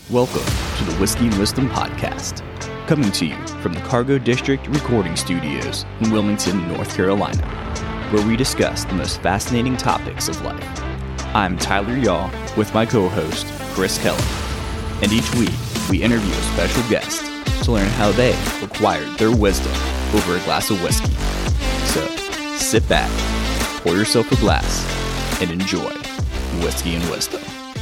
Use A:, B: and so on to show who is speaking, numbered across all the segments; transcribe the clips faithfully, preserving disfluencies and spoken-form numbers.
A: Welcome to the Whiskey and Wisdom Podcast, coming to you from the Cargo District Recording Studios in Wilmington, North Carolina, where we discuss the most fascinating topics of life. I'm Tyler Yaw with my co-host, Chris Keller, and each week we interview a special guest to learn how they acquired their wisdom over a glass of whiskey. So, sit back, pour yourself a glass, and enjoy Whiskey and Wisdom.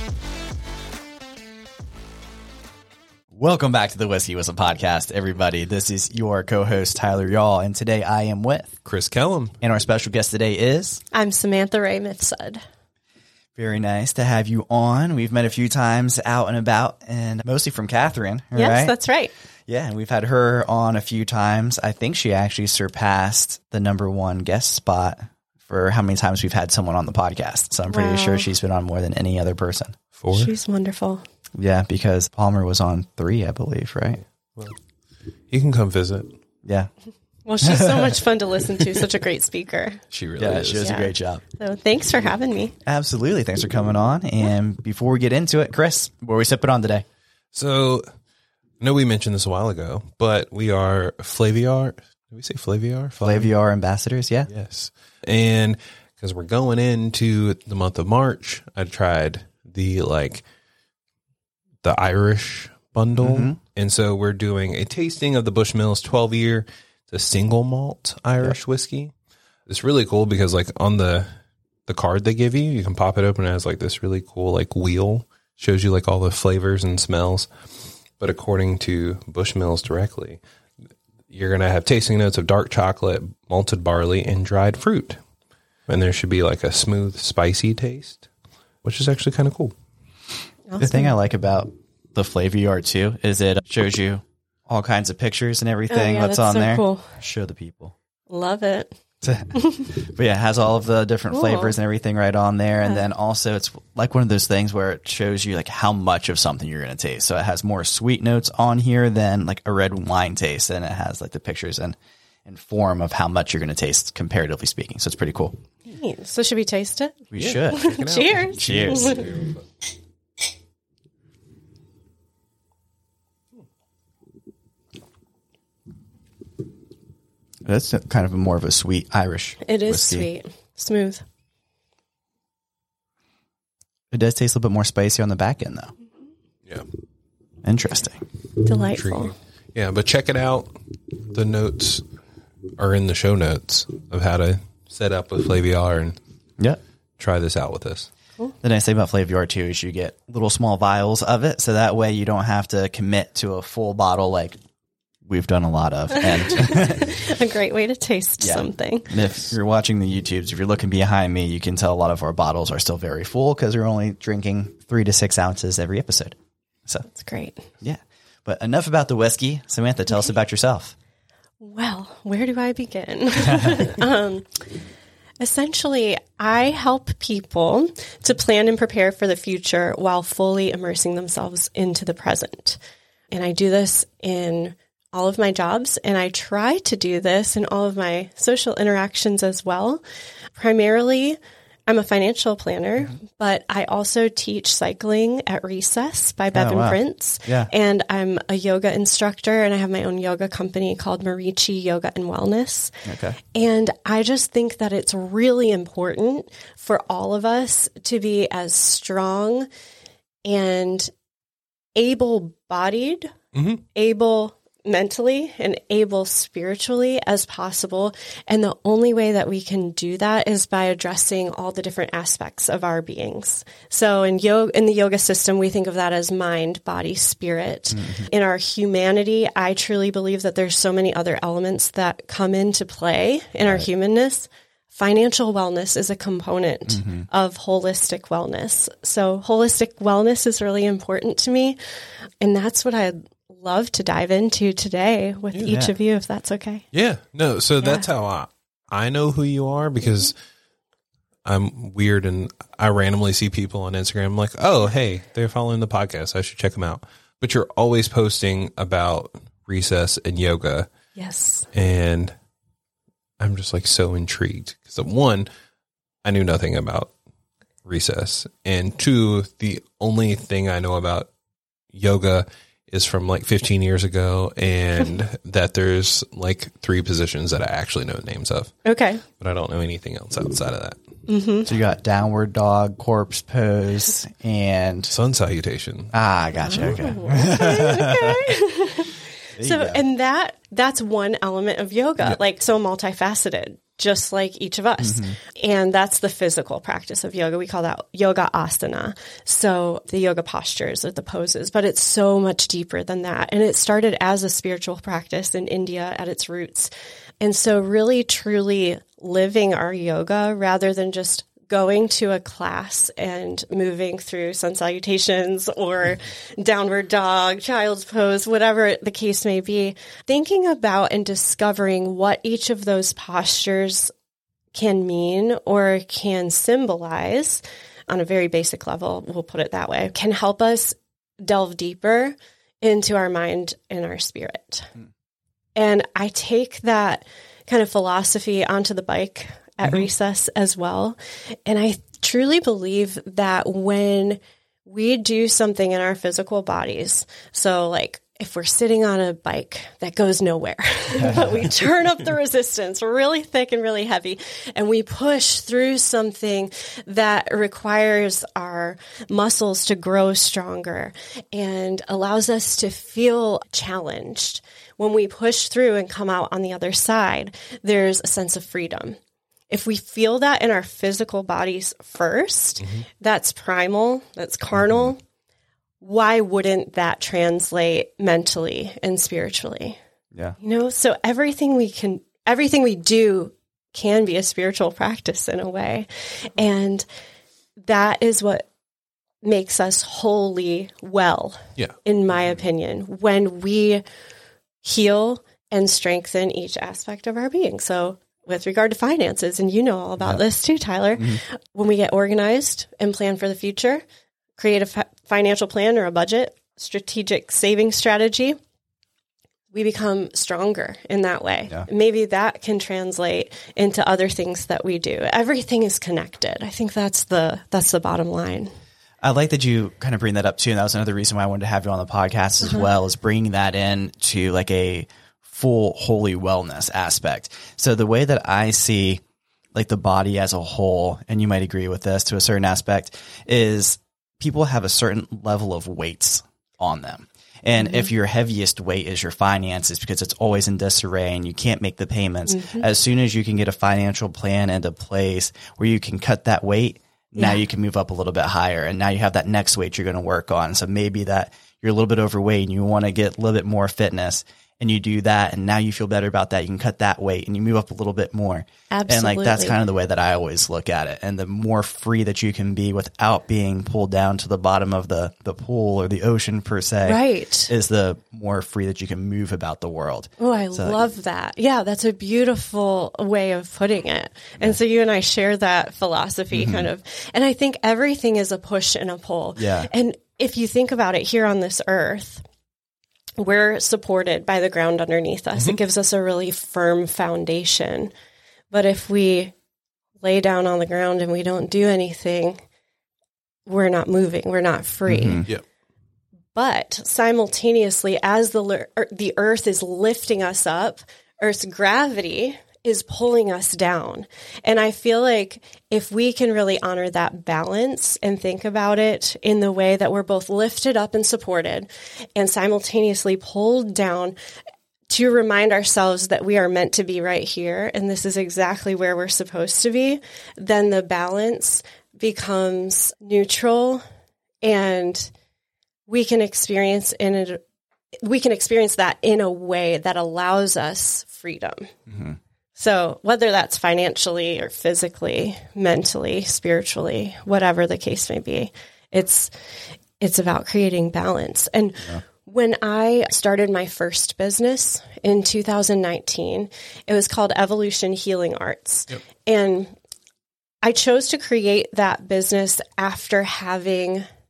B: Welcome back to the Whiskey Wisdom Podcast, everybody. This is your co-host, Tyler Yaw, and today I am with
C: Chris Kellum.
B: And our special guest today is...
D: I'm Samantha Ray Mifsud.
B: Very nice to have you on. We've met a few times out and about, and mostly from Catherine, right?
D: Yes, that's right.
B: Yeah, and we've had her on a few times. I think she actually surpassed the number one guest spot for how many times we've had someone on the podcast. So I'm pretty
D: Wow.
B: sure she's been on more than any other person.
C: Four?
D: She's wonderful.
B: Yeah, because Palmer was on three, I believe, right?
C: Well, you can come visit.
B: Yeah.
D: Well, she's so much fun to listen to. Such a great speaker.
C: She really
B: Yeah,
C: is.
B: she does
D: Yeah.
B: a great job.
D: So thanks for having me.
B: Absolutely. Thanks for coming on. And before we get into it, Chris, what are we sipping on today?
C: So, I know we mentioned this a while ago, but we are Flaviar. Did we say Flaviar?
B: Flaviar Ambassadors, yeah.
C: Yes. And because we're going into the month of March, I tried the like the Irish bundle.
B: Mm-hmm.
C: And so we're doing a tasting of the Bushmills twelve year. It's a single malt Irish yep. whiskey. It's really cool because like on the the card they give you, you can pop it open. It has like this really cool like wheel. Shows you like all the flavors and smells. But according to Bushmills directly, you're going to have tasting notes of dark chocolate, malted barley, and dried fruit. And there should be like a smooth, spicy taste, which is actually kind of cool.
D: Awesome.
B: The thing I like about the Flaviar too is it shows you all kinds of pictures and everything
D: Oh, yeah,
B: that's,
D: that's
B: on
D: so
B: there.
D: cool.
B: Show the people.
D: Love it.
B: But yeah, it has all of the different
D: Cool.
B: flavors and everything right on there. And
D: Yeah.
B: then also it's like one of those things where it shows you like how much of something you're going to taste. So it has more sweet notes on here than like a red wine taste. And it has like the pictures and, and form of how much you're going to taste comparatively speaking. So it's pretty cool.
D: Neat. So should we taste it?
B: We should.
D: Cheers.
B: Cheers. That's kind of a more of a sweet Irish
D: It is
B: whiskey.
D: sweet. Smooth.
B: It does taste a little bit more spicy on the back end, though.
C: Yeah.
B: Interesting.
D: Delightful.
C: Intriguing. Yeah, but check it out. The notes are in the show notes of how to set up with Flaviar and
B: Yeah.
C: try this out with us.
B: The nice thing about Flaviar, too, is you get little small vials of it, so that way you don't have to commit to a full bottle like we've done a lot of. And,
D: A great way to taste
B: Yeah.
D: something.
B: and if you're watching the YouTubes, if you're looking behind me, you can tell a lot of our bottles are still very full because we're only drinking three to six ounces every episode. So,
D: It's great.
B: yeah. But enough about the whiskey. Samantha, tell us about yourself.
D: Well, where do I begin? um, essentially, I help people to plan and prepare for the future while fully immersing themselves into the present. And I do this in all of my jobs, and I try to do this in all of my social interactions as well. Primarily, I'm a financial planner, but I also teach cycling at Recess by Bevan
B: wow.
D: Prince.
B: Yeah.
D: And I'm a yoga instructor, and I have my own yoga company called Marichi Yoga and Wellness.
B: Okay.
D: And I just think that it's really important for all of us to be as strong and able-bodied,
C: Mm-hmm.
D: able mentally and able spiritually as possible. And the only way that we can do that is by addressing all the different aspects of our beings. So in yoga, in the yoga system, we think of that as mind, body, spirit. Mm-hmm. In our humanity, I truly believe that there's so many other elements that come into play in our humanness. Financial wellness is a component mm-hmm. of holistic wellness. So holistic wellness is really important to me. And that's what I love to dive into today with
B: Yeah.
D: each of you, if that's okay.
C: Yeah. No, so
D: Yeah.
C: that's how I, I know who you are because I'm weird and I randomly see people on Instagram. I'm like, oh, hey, they're following the podcast. I should check them out. But you're always posting about Recess and yoga.
D: Yes.
C: And I'm just like so intrigued because one, I knew nothing about Recess. And two, the only thing I know about yoga is from like fifteen years ago and that there's like three positions that I actually know the names of.
D: Okay.
C: But I don't know anything else outside of that.
D: Mm-hmm.
B: So you got downward dog, corpse pose, and
C: Sun salutation.
B: ah, gotcha. Okay.
D: Okay. okay. So,
B: go.
D: and that, that's one element of yoga,
C: Yeah.
D: like so multifaceted, just like each of us.
B: Mm-hmm.
D: And that's the physical practice of yoga. We call that yoga asana. So the yoga postures or the poses, but it's so much deeper than that. And it started as a spiritual practice in India at its roots. And so really, truly living our yoga rather than just going to a class and moving through sun salutations or downward dog, child's pose, whatever the case may be, thinking about and discovering what each of those postures can mean or can symbolize on a very basic level, we'll put it that way, can help us delve deeper into our mind and our spirit. Hmm. And I take that kind of philosophy onto the bike at mm-hmm. recess as well. And I truly believe that when we do something in our physical bodies, so like if we're sitting on a bike that goes nowhere, but we turn up the resistance really thick and really heavy, and we push through something that requires our muscles to grow stronger and allows us to feel challenged. When we push through and come out on the other side, there's a sense of freedom. If we feel that in our physical bodies first, mm-hmm. that's primal, that's carnal, mm-hmm. why wouldn't that translate mentally and spiritually?
B: Yeah.
D: You know, so everything we can, everything we do can be a spiritual practice in a way. And that is what makes us wholly well,
C: yeah.
D: in my opinion, when we heal and strengthen each aspect of our being. So with regard to finances, and you know all about yeah. this too, Tyler, mm-hmm. when we get organized and plan for the future, create a fi- financial plan or a budget, strategic saving strategy, we become stronger in that way. Yeah. Maybe that can translate into other things that we do. Everything is connected. I think that's the that's the bottom line.
B: I like that you kind of bring that up too. And that was another reason why I wanted to have you on the podcast as uh-huh. well, is bringing that in to like a full holy wellness aspect. So the way that I see like the body as a whole, and you might agree with this to a certain aspect, is people have a certain level of weights on them. And mm-hmm. if your heaviest weight is your finances, because it's always in disarray and you can't make the payments, mm-hmm. as soon as you can get a financial plan into place where you can cut that weight, now yeah. you can move up a little bit higher. And now you have that next weight you're going to work on. So maybe that you're a little bit overweight and you want to get a little bit more fitness, and you do that, and now you feel better about that. You can cut that weight and you move up a little bit more.
D: Absolutely.
B: And like that's kind of the way that I always look at it. And the more free that you can be without being pulled down to the bottom of the, the pool or the ocean per se,
D: right,
B: is the more free that you can move about the world.
D: Oh, I so, love that. Yeah, that's a beautiful way of putting it. And yeah. so you and I share that philosophy mm-hmm. kind of. And I think everything is a push and a pull.
B: Yeah.
D: And if you think about it here on this earth, we're supported by the ground underneath us. Mm-hmm. It gives us a really firm foundation. But if we lay down on the ground and we don't do anything, we're not moving. We're not free.
C: Mm-hmm. Yep.
D: But simultaneously, as the the earth is lifting us up, Earth's gravity is pulling us down. And I feel like if we can really honor that balance and think about it in the way that we're both lifted up and supported and simultaneously pulled down, to remind ourselves that we are meant to be right here and this is exactly where we're supposed to be, then the balance becomes neutral and we can experience in a, we can experience that in a way that allows us freedom. Mm-hmm. So whether that's financially or physically, mentally, spiritually, whatever the case may be, it's it's about creating balance. And yeah. when I started my first business in two thousand nineteen, it was called Evolution Healing Arts. Yep. And I chose to create that business after having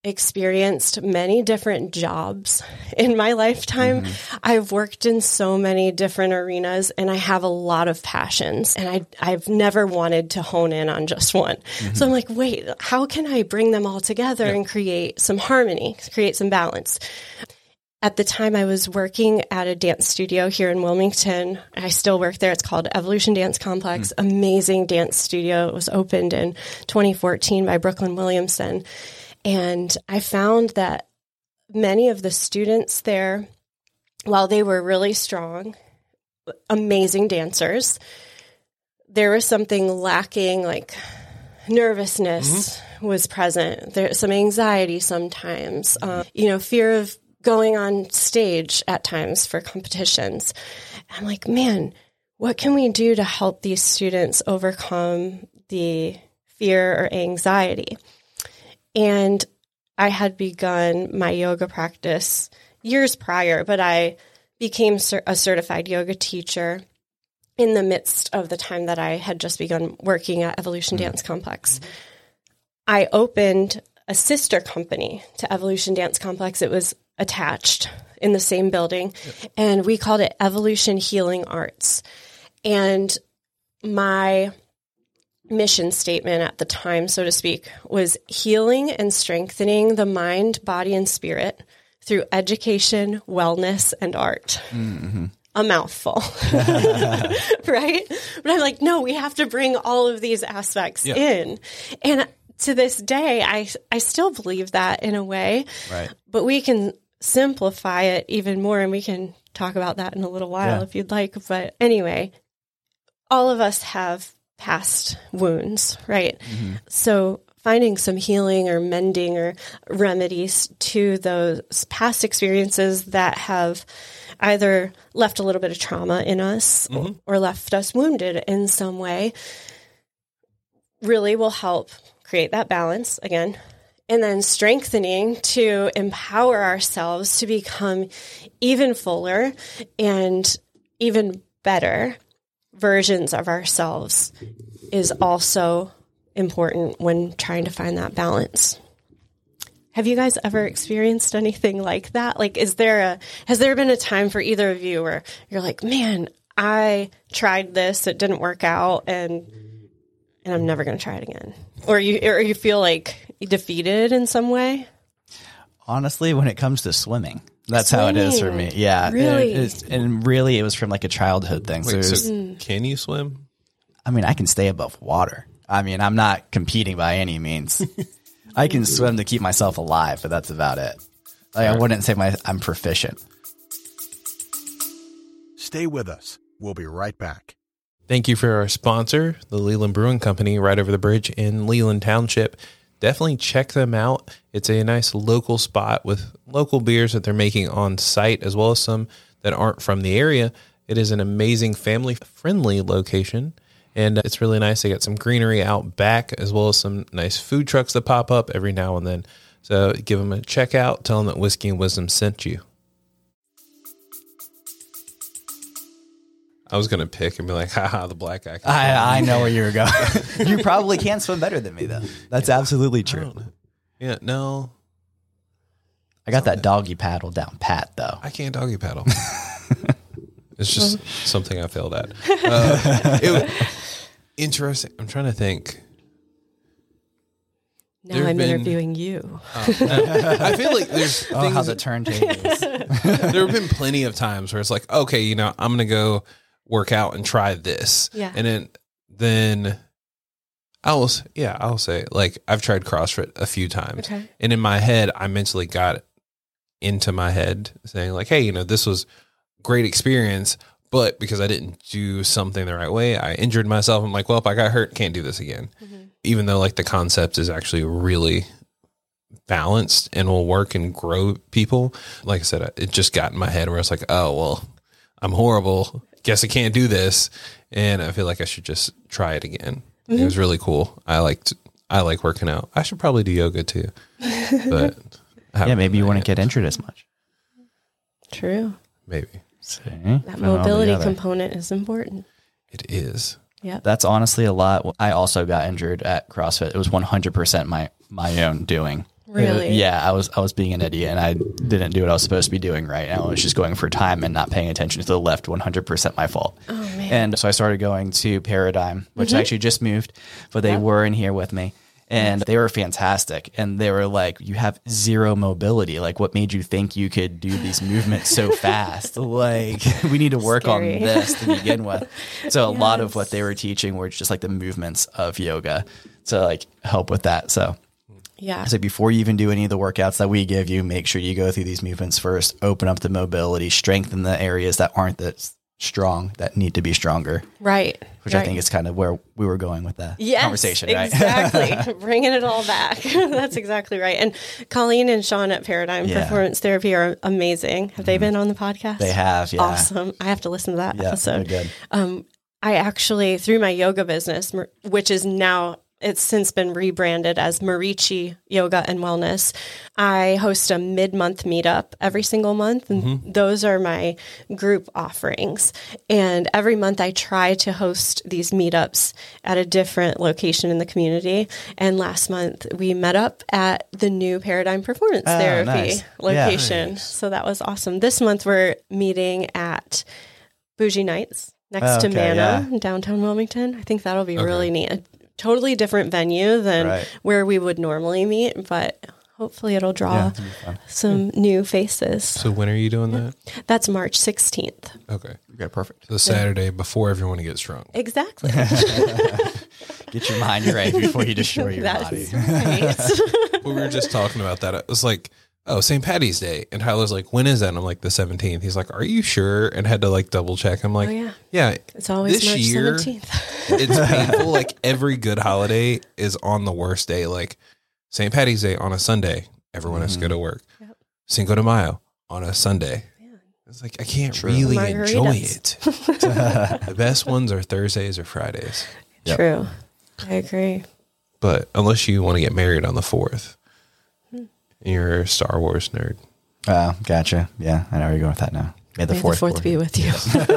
D: experienced many different jobs in my lifetime. Mm-hmm. I've worked in so many different arenas, and I have a lot of passions, and I, I've never wanted to hone in on just one. Mm-hmm. So I'm like, wait, how can I bring them all together yeah. and create some harmony, create some balance? At the time, I was working at a dance studio here in Wilmington. I still work there. It's called Evolution Dance Complex. Mm. Amazing dance studio. It was opened in twenty fourteen by Brooklyn Williamson. And I found that many of the students there, while they were really strong, amazing dancers, there was something lacking, like nervousness mm-hmm. was present. There's some anxiety sometimes, mm-hmm. um, you know, fear of going on stage at times for competitions. I'm like, man, what can we do to help these students overcome the fear or anxiety? And I had begun my yoga practice years prior, but I became a certified yoga teacher in the midst of the time that I had just begun working at Evolution mm-hmm. Dance Complex. I opened a sister company to Evolution Dance Complex. It was attached in the same building, yep. and we called it Evolution Healing Arts. And my mission statement at the time, so to speak, was healing and strengthening the mind, body, and spirit through education, wellness, and art. Mm-hmm. A mouthful, right? But I'm like, no, we have to bring all of these aspects yeah. in. And to this day, I, I still believe that in a way,
B: right.
D: but we can simplify it even more, and we can talk about that in a little while yeah. if you'd like. But anyway, all of us have past wounds, right? Mm-hmm. So finding some healing or mending or remedies to those past experiences that have either left a little bit of trauma in us mm-hmm. or, or left us wounded in some way really will help create that balance again. And then strengthening to empower ourselves to become even fuller and even better versions of ourselves is also important when trying to find that balance. Have you guys ever experienced anything like that? Like, is there a, has there been a time for either of you where you're like, man, I tried this, it didn't work out, and and I'm never going to try it again? Or you, or you feel like defeated in some way?
B: Honestly, when it comes to swimming, that's swimming. How it is for me. Yeah.
D: Really?
B: And, it's, and really, it was from like a childhood thing.
C: Wait,
B: so,
C: so mm. can you swim?
B: I mean, I can stay above water. I mean, I'm not competing by any means. I can swim to keep myself alive, but that's about it. Like, I wouldn't say my I'm proficient.
E: Stay with us. We'll be right back.
C: Thank you for our sponsor, the Leland Brewing Company, right over the bridge in Leland Township. Definitely check them out. It's a nice local spot with local beers that they're making on site, as well as some that aren't from the area. It is an amazing family-friendly location, and it's really nice. They got some greenery out back, as well as some nice food trucks that pop up every now and then. So give them a check out. Tell them that Whiskey and Wisdom sent you. I was going to pick and be like, haha, the black guy.
B: I, I know where you were going. You probably can swim better than me, though. That's yeah, absolutely true.
C: Yeah, no.
B: I got that doggy paddle down pat, though.
C: I can't doggy paddle. It's just something I failed at. Uh, it was interesting. I'm trying to think.
D: Now I'm been, interviewing you.
C: Uh, I feel like there's
B: oh,
C: things
B: how the turntables.
C: There have been plenty of times where it's like, okay, you know, I'm going to go work out and try this.
D: Yeah.
C: And then, then I will, yeah, I'll say, like, I've tried CrossFit a few times.
D: Okay.
C: And in my head, I mentally got it into my head saying like, hey, you know, this was great experience, but because I didn't do something the right way, I injured myself. I'm like, well, if I got hurt, can't do this again. Mm-hmm. Even though like the concept is actually really balanced and will work and grow people. Like I said, it just got in my head where it's like, oh, well, I'm horrible. Guess I can't do this. And I feel like I should just try it again. Mm-hmm. It was really cool. I liked, I like working out. I should probably do yoga too, but
B: yeah, maybe you wouldn't get injured as much.
D: True.
C: Maybe.
B: See,
D: that mobility component is important.
C: It is.
D: Yeah.
B: That's honestly a lot. I also got injured at CrossFit. It was one hundred percent my, my own doing.
D: Really?
B: Yeah, I was I was being an idiot, and I didn't do what I was supposed to be doing right. And I was just going for time and not paying attention to the left. one hundred percent my fault.
D: Oh, man.
B: And so I started going to Paradigm, which mm-hmm. actually just moved, but they yep. were in here with me. And they were fantastic. And they were like, you have zero mobility. Like, what made you think you could do these movements so fast? Like, we need to work
D: Scary.
B: on this to begin with. So a
D: yes.
B: lot of what they were teaching were just like the movements of yoga to like help with that. So
D: yeah.
B: So before you even do any of the workouts that we give you, make sure you go through these movements first, open up the mobility, strengthen the areas that aren't that strong, that need to be stronger.
D: Right.
B: Which
D: right.
B: I think is kind of where we were going with that
D: yes,
B: conversation, right?
D: Exactly. Bringing it all back. That's exactly right. And Colleen and Sean at Paradigm
B: yeah. Performance
D: Therapy are amazing. Have mm-hmm. they been on the podcast?
B: They have, yeah.
D: Awesome. I have to listen to that
B: yeah,
D: episode.
B: Good.
D: Um, I actually, through my yoga business, which is now, it's since been rebranded as Marici Yoga and Wellness, I host a mid-month meetup every single month, and mm-hmm. those are my group offerings. And every month I try to host these meetups at a different location in the community. And last month we met up at the new Paradigm Performance
B: oh,
D: Therapy
B: nice.
D: location.
B: Yeah, nice.
D: So that was awesome. This month we're meeting at Bougie Nights next
B: oh, okay,
D: to Mana
B: yeah.
D: in downtown Wilmington. I think that'll be
C: okay.
D: really neat. Totally different venue than
B: right.
D: where we would normally meet, but hopefully it'll draw
B: yeah,
D: some yeah. new faces.
C: So when are you doing
D: yeah.
C: that?
D: That's March sixteenth.
C: Okay.
B: Okay, perfect.
C: The Saturday yeah. before everyone gets drunk.
D: Exactly.
B: Get your mind right before you destroy your
D: That's
B: body.
D: Right.
C: We were just talking about that. It was like, oh, Saint Patty's Day. And Tyler's like, when is that? And I'm like, the seventeenth. He's like, are you sure? And had to like double check. I'm like,
D: oh, yeah.
C: yeah.
D: It's always
C: this
D: March
C: year,
D: seventeenth.
C: It's painful. Like every good holiday is on the worst day. Like Saint Patty's Day on a Sunday, everyone mm-hmm. has to go to work. Yep. Cinco de Mayo on a Sunday. Man. It's like, I can't True. really enjoy it. The best ones are Thursdays or Fridays.
D: Yep. True. I agree.
C: But unless you want to get married on the fourth. You're a Star Wars nerd.
B: Oh, gotcha. Yeah, I know where you're going with that now. May the
D: May
B: fourth,
D: the fourth be with you.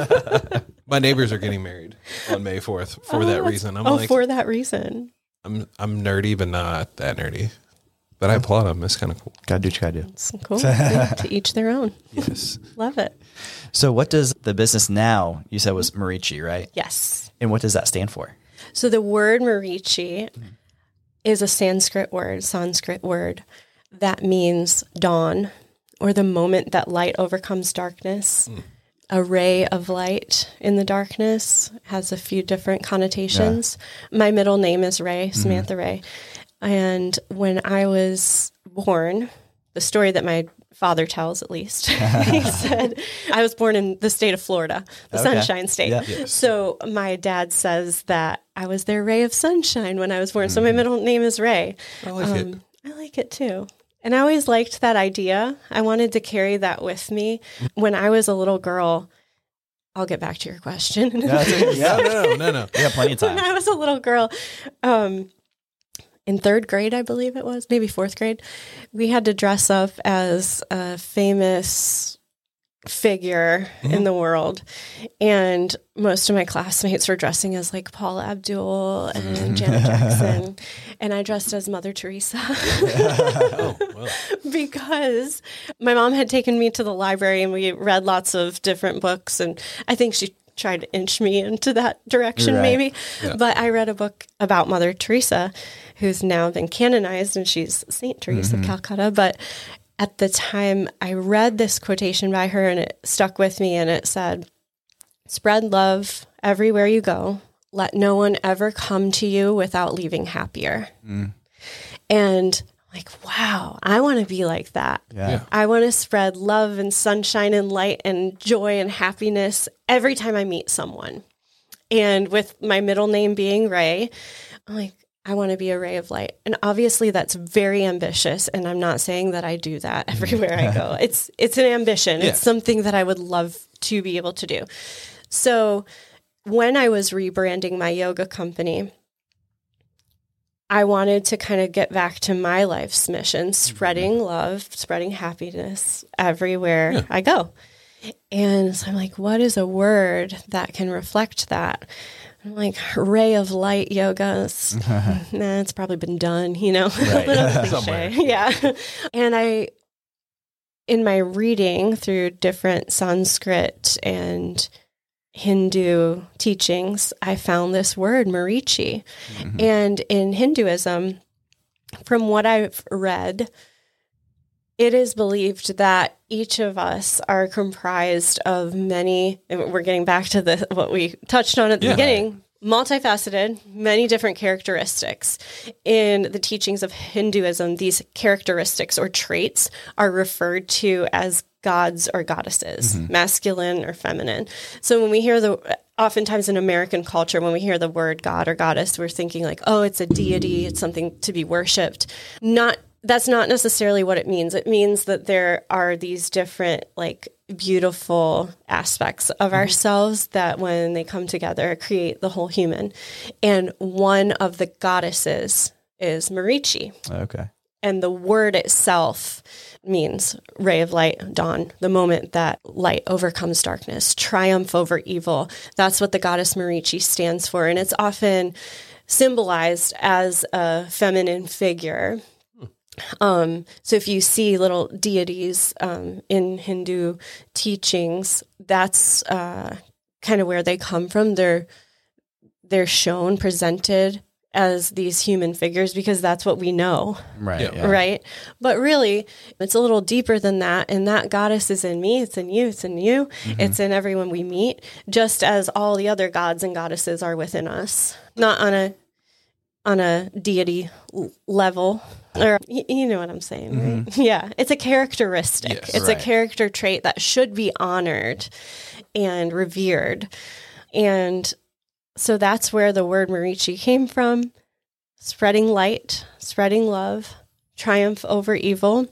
C: My neighbors are getting married on May fourth for
D: oh,
C: that reason. I'm
D: oh,
C: like,
D: for that reason.
C: I'm I'm nerdy, but not that nerdy. But I applaud them. It's kind of cool.
B: Gotta do what you gotta do.
D: It's cool. To each their own.
C: Yes.
D: Love it.
B: So what does the business now, you said was Marici, right?
D: Yes.
B: And what does that stand for?
D: So the word Marici mm. is a Sanskrit word, Sanskrit word. That means dawn, or the moment that light overcomes darkness. Mm. A ray of light in the darkness has a few different connotations. Yeah. My middle name is Ray, Samantha mm-hmm. Ray. And when I was born, the story that my father tells, at least, he said, I was born in the state of Florida, the okay. Sunshine State. Yeah. Yes. So my dad says that I was their ray of sunshine when I was born. Mm-hmm. So my middle name is Ray.
C: I like um, it.
D: I like it too. And I always liked that idea. I wanted to carry that with me. When I was a little girl, I'll get back to your question.
B: No, yeah,
C: no, no, no.
B: We have plenty of time.
D: When I was a little girl, um, in third grade, I believe it was, maybe fourth grade, we had to dress up as a famous figure mm-hmm. in the world. And most of my classmates were dressing as like Paula Abdul and mm-hmm. Janet Jackson. And I dressed as Mother Teresa.
C: Oh, well.
D: Because my mom had taken me to the library and we read lots of different books. And I think she tried to inch me into that direction, right. maybe. Yeah. But I read a book about Mother Teresa, who's now been canonized, and she's Saint Teresa mm-hmm. of Calcutta. But at the time, I read this quotation by her, and it stuck with me, and it said, "Spread love everywhere you go. Let no one ever come to you without leaving happier." Mm. And I'm like, wow, I want to be like that.
B: Yeah. Yeah.
D: I want to spread love and sunshine and light and joy and happiness every time I meet someone. And with my middle name being Ray, I'm like, I want to be a ray of light. And obviously that's very ambitious. And I'm not saying that I do that everywhere I go. It's it's an ambition. Yeah. It's something that I would love to be able to do. So when I was rebranding my yoga company, I wanted to kind of get back to my life's mission, spreading love, spreading happiness everywhere yeah. I go. And so I'm like, what is a word that can reflect that? I'm like, ray of light yoga. It's, nah, it's probably been done, you know,
B: Right.
D: a little cliche. Yeah. And I, in my reading through different Sanskrit and Hindu teachings, I found this word, Marichi. Mm-hmm. And in Hinduism, from what I've read, it is believed that each of us are comprised of many, and we're getting back to the what we touched on at the yeah. beginning, multifaceted, many different characteristics. In the teachings of Hinduism, these characteristics or traits are referred to as gods or goddesses, mm-hmm. masculine or feminine. So when we hear the, oftentimes in American culture, when we hear the word God or goddess, we're thinking like, oh, it's a deity, it's something to be worshipped. Not That's not necessarily what it means. It means that there are these different, like, beautiful aspects of mm-hmm. ourselves that when they come together create the whole human. And one of the goddesses is Marichi.
B: Okay.
D: And the word itself means ray of light, dawn, the moment that light overcomes darkness, triumph over evil. That's what the goddess Marichi stands for. And it's often symbolized as a feminine figure. Um, so if you see little deities um, in Hindu teachings, that's uh, kind of where they come from. They're they're shown, presented as these human figures because that's what we know,
B: right?
C: Yeah.
B: Yeah.
D: Right. But really, it's a little deeper than that. And that goddess is in me. It's in you. It's in you. Mm-hmm. It's in everyone we meet, just as all the other gods and goddesses are within us, not on a on a deity level. Or you know what I'm saying, right? Mm-hmm. Yeah. It's a characteristic.
C: Yes,
D: it's
B: right.
D: a character trait that should be honored and revered. And so that's where the word Marichi came from. Spreading light, spreading love, triumph over evil,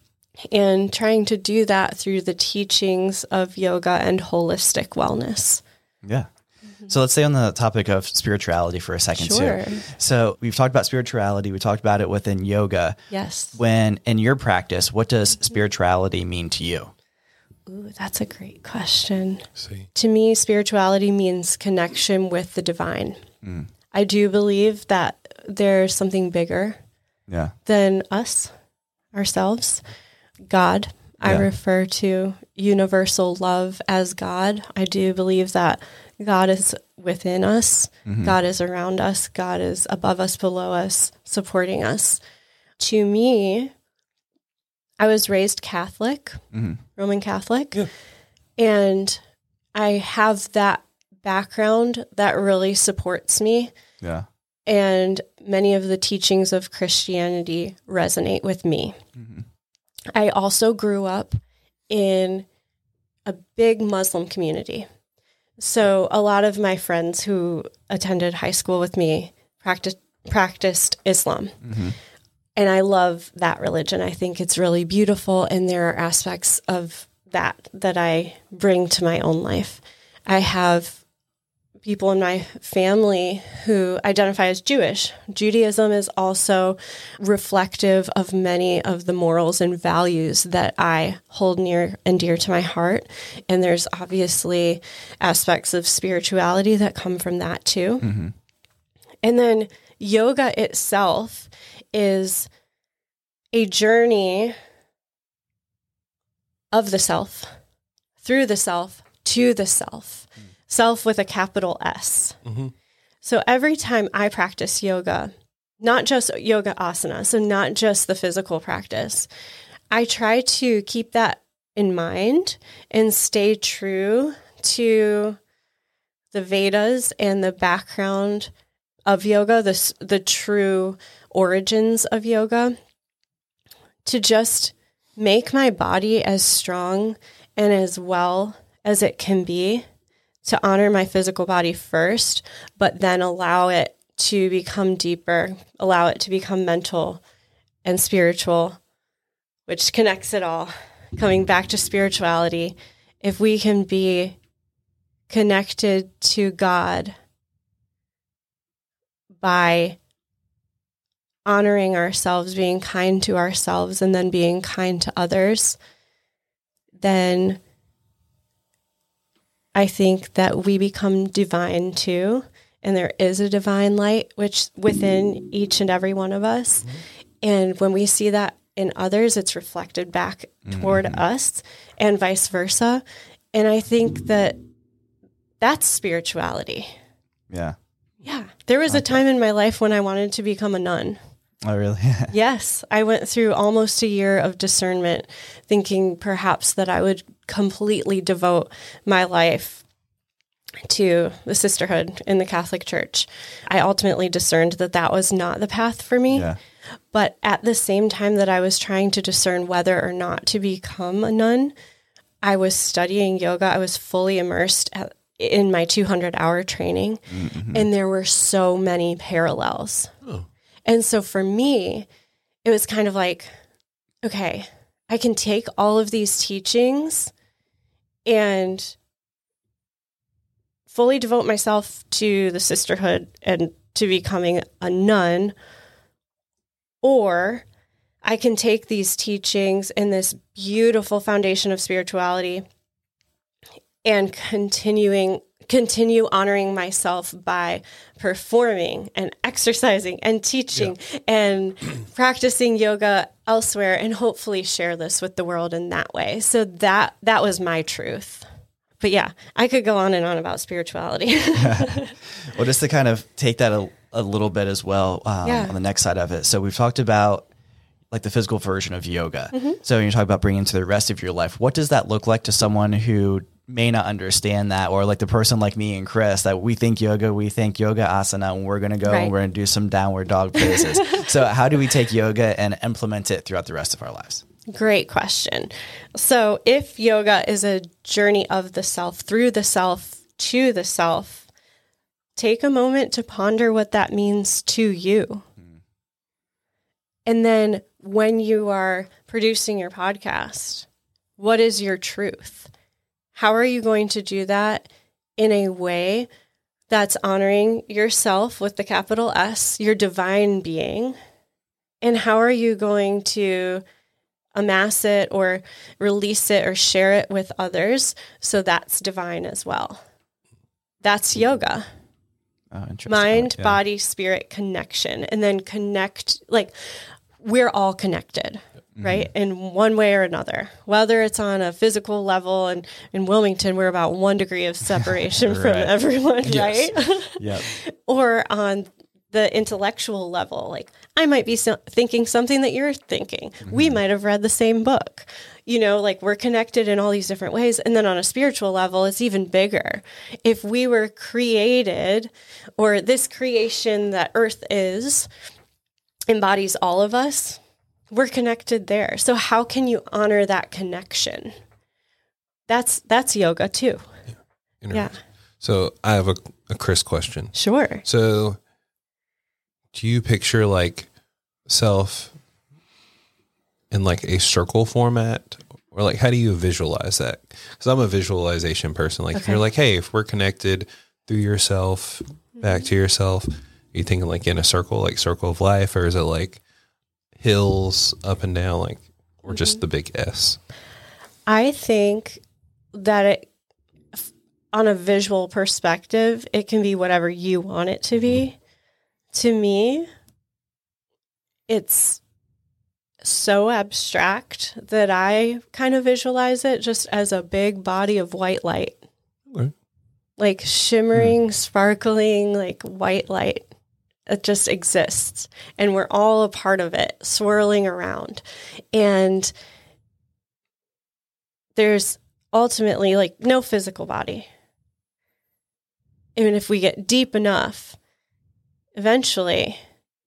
D: and trying to do that through the teachings of yoga and holistic wellness.
B: Yeah. So let's stay on the topic of spirituality for a second
D: Sure.
B: too. So we've talked about spirituality. We talked about it within yoga.
D: Yes.
B: When in your practice, what does spirituality mean to you?
D: Ooh, that's a great question.
C: See.
D: To me, spirituality means connection with the divine. Mm. I do believe that there's something bigger
B: yeah.
D: than us, ourselves, God. I
B: Yeah.
D: refer to universal love as God. I do believe that God is within us. Mm-hmm. God is around us. God is above us, below us, supporting us. To me, I was raised Catholic, mm-hmm. Roman Catholic,
C: yeah.
D: and I have that background that really supports me.
B: Yeah.
D: And many of the teachings of Christianity resonate with me. Mm-hmm. I also grew up in a big Muslim community. So a lot of my friends who attended high school with me practiced, practiced Islam. Mm-hmm. And I love that religion. I think it's really beautiful. And there are aspects of that that I bring to my own life. I have people in my family who identify as Jewish. Judaism is also reflective of many of the morals and values that I hold near and dear to my heart. And there's obviously aspects of spirituality that come from that too. Mm-hmm. And then yoga itself is a journey of the self, through the self, to the self. Mm. Self with a capital S. Mm-hmm. So every time I practice yoga, not just yoga asana, so not just the physical practice, I try to keep that in mind and stay true to the Vedas and the background of yoga, the, the true origins of yoga, to just make my body as strong and as well as it can be, to honor my physical body first, but then allow it to become deeper, allow it to become mental and spiritual, which connects it all. Coming back to spirituality, if we can be connected to God by honoring ourselves, being kind to ourselves, and then being kind to others, then I think that we become divine too. And there is a divine light which within each and every one of us. Mm-hmm. And when we see that in others, it's reflected back toward mm-hmm. us and vice versa. And I think that that's spirituality.
B: Yeah.
D: Yeah. There was okay. a time in my life when I wanted to become a nun.
B: Oh, really?
D: Yes. I went through almost a year of discernment, thinking perhaps that I would completely devote my life to the sisterhood in the Catholic Church. I ultimately discerned that that was not the path for me.
B: Yeah.
D: But at the same time that I was trying to discern whether or not to become a nun, I was studying yoga. I was fully immersed at, in my two hundred hour training. Mm-hmm. And there were so many parallels. Oh. And so for me, it was kind of like, okay, I can take all of these teachings and fully devote myself to the sisterhood and to becoming a nun, or I can take these teachings and this beautiful foundation of spirituality and continuing continue honoring myself by performing and exercising and teaching yeah. and practicing yoga elsewhere, and hopefully share this with the world in that way. So that that was my truth. But yeah, I could go on and on about spirituality.
B: Well, just to kind of take that a, a little bit as well um, yeah. on the next side of it. So we've talked about like the physical version of yoga. Mm-hmm. So when you talk about bringing it to the rest of your life, what does that look like to someone who may not understand that, or like the person like me and Chris that we think yoga, we think yoga asana, and we're going to go right. and we're going to do some downward dog poses. So how do we take yoga and implement it throughout the rest of our lives?
D: Great question. So if yoga is a journey of the self, through the self, to the self, take a moment to ponder what that means to you. Mm. And then when you are producing your podcast, what is your truth? How are you going to do that in a way that's honoring yourself with the capital S, your divine being? And how are you going to amass it or release it or share it with others so that's divine as well? That's yoga.
B: Oh, interesting.
D: Mind,
B: yeah.
D: body, spirit connection. And then connect, like we're all connected. Right? Mm-hmm. In one way or another, whether it's on a physical level, and in Wilmington, we're about one degree of separation right. from everyone,
B: yes.
D: right?
B: Yep.
D: Or on the intellectual level, like I might be so- thinking something that you're thinking. Mm-hmm. We might have read the same book, you know, like we're connected in all these different ways. And then on a spiritual level, it's even bigger. If we were created, or this creation that Earth is, embodies all of us, we're connected there. So how can you honor that connection? That's that's yoga too.
C: Yeah. yeah. So I have a, a Chris question.
D: Sure.
C: So do you picture like self in like a circle format, or like how do you visualize that? Because I'm a visualization person. Like okay. if you're like, hey, if we're connected through yourself back to yourself, are you thinking like in a circle, like circle of life, or is it like hills up and down, like, or just mm-hmm. the big S?
D: I think that it, on a visual perspective, it can be whatever you want it to be. Mm-hmm. To me, it's so abstract that I kind of visualize it just as a big body of white light, okay. like shimmering, mm. sparkling, like white light. It just exists, and we're all a part of it, swirling around. And there's ultimately like no physical body. Even if we get deep enough, eventually,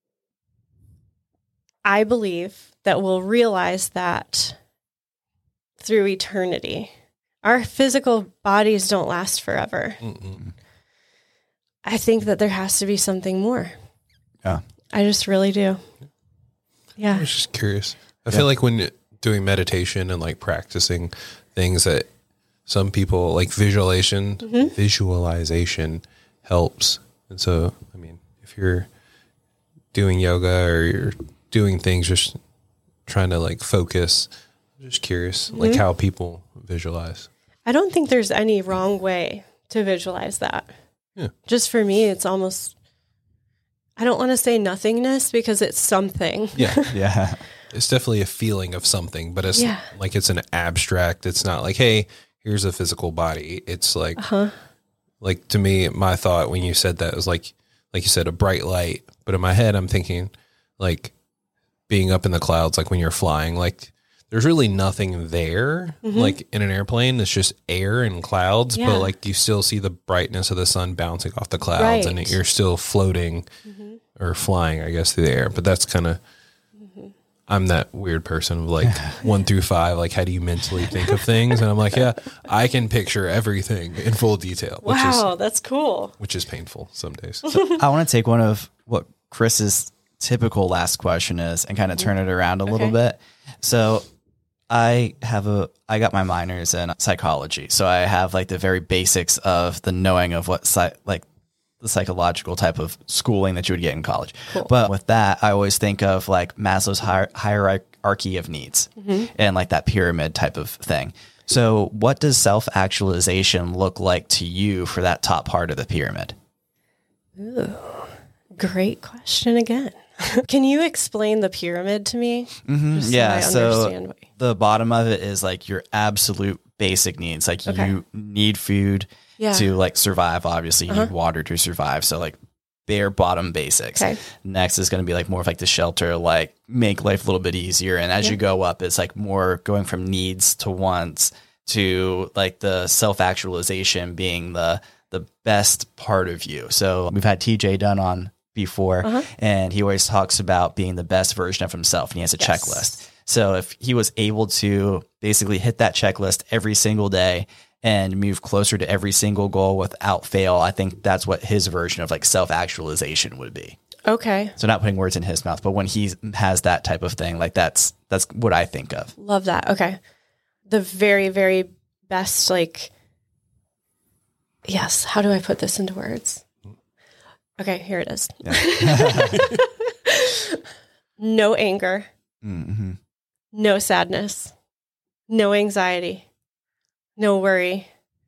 D: I believe that we'll realize that through eternity. Our physical bodies don't last forever. Mm-mm. I think that there has to be something more.
B: Yeah.
D: I just really do. Yeah.
C: I was just curious. I
B: yeah.
C: feel like when doing meditation and like practicing things that some people like visualization, mm-hmm. visualization helps. And so, I mean, if you're doing yoga or you're doing things, just trying to like focus, I'm just curious, mm-hmm. like how people visualize.
D: I don't think there's any wrong way to visualize that.
C: Yeah.
D: Just for me, it's almost, I don't want to say nothingness because it's something.
C: Yeah.
B: Yeah.
C: It's definitely a feeling of something, but it's
D: Yeah.
C: like it's an abstract. It's not like, hey, here's a physical body. It's like,
D: Uh-huh.
C: like to me, my thought when you said that was like, like you said, a bright light. But in my head, I'm thinking like being up in the clouds, like when you're flying, like there's really nothing there.
D: Mm-hmm.
C: Like in an airplane, it's just air and clouds,
D: Yeah.
C: but like you still see the brightness of the sun bouncing off the clouds, and
D: Right.
C: you're still floating
D: Mm-hmm.
C: or flying, I guess, through the air. But that's kind of, I'm that weird person of like one through five. Like, how do you mentally think of things? And I'm like, yeah, I can picture everything in full detail, which
D: Wow,
C: is
D: that's cool.
C: which is painful some days.
B: I want to take one of what Chris's typical last question is and kind of turn it around a little
D: Okay.
B: bit. So I have a, I got my minors in psychology. So I have like the very basics of the knowing of what psych, like the psychological type of schooling that you would get in college.
D: Cool.
B: But with that, I always think of like Maslow's hier- hierarchy of needs and like that pyramid type of thing. So what does self-actualization look like to you for that top part of the pyramid?
D: Great question again. Can you explain the pyramid to me? Just so
B: Yeah,
D: I
B: so
D: understand what-
B: the bottom of it is like your absolute basic needs. Like
D: Okay.
B: you need food
D: Yeah.
B: to like survive. Obviously, you need water to survive. So like bare bottom basics.
D: Okay.
B: Next is going to be like more of like the shelter, like make life a little bit easier. And as you go up, it's like more going from needs to wants to like the self actualization being the the best part of you. So we've had T J Dunn on before, and he always talks about being the best version of himself, and he has a
D: Yes.
B: checklist. So if he was able to basically hit that checklist every single day and move closer to every single goal without fail, I think that's what his version of like self-actualization would be.
D: Okay.
B: So not putting words in his mouth, but when he has that type of thing, like that's that's what I think of.
D: Love that. Okay. The very, very best, like, yes. How do I put this into words? Okay, here it is. No anger,
B: Mm-hmm.
D: no sadness, no anxiety, no worry,